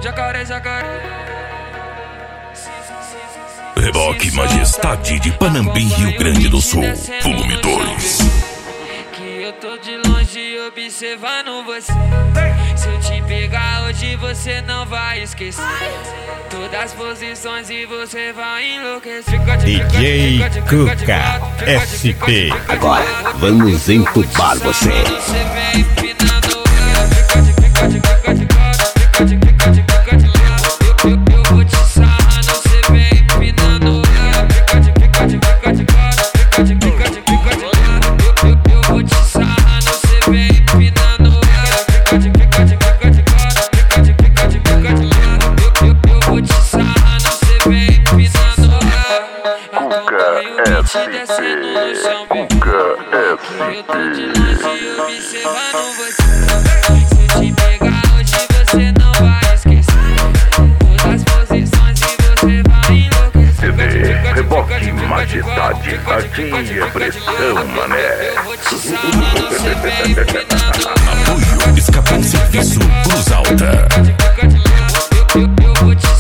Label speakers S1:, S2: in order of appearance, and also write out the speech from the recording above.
S1: Jacaré, jacaré.
S2: Reboque Majestade de Panambi, Rio Grande do Sul, volume 2.
S1: Que eu tô de longe observando você. Se eu te pegar hoje você não vai esquecer todas as posições e você vai enlouquecer.
S3: DJ Cuca SP.
S4: Agora vamos entubar você.
S1: Eu vou te sarrando, você vem empinando. Eu vou te sarrando, você vem empinando. Eu vou te sarrando, você vem empinando. Então te descendo no chão, baby. Eu tô de longe observando você. Se eu te pegar hoje você não vai esquecer todas as posições e você vai enlouquecer.
S2: Reboque Majestade, aqui é pressão, mané.
S1: Eu vou te sarrando, você vem empinando.
S2: Apoio Escapim Serviço Cruz Alta.
S1: Eu vou te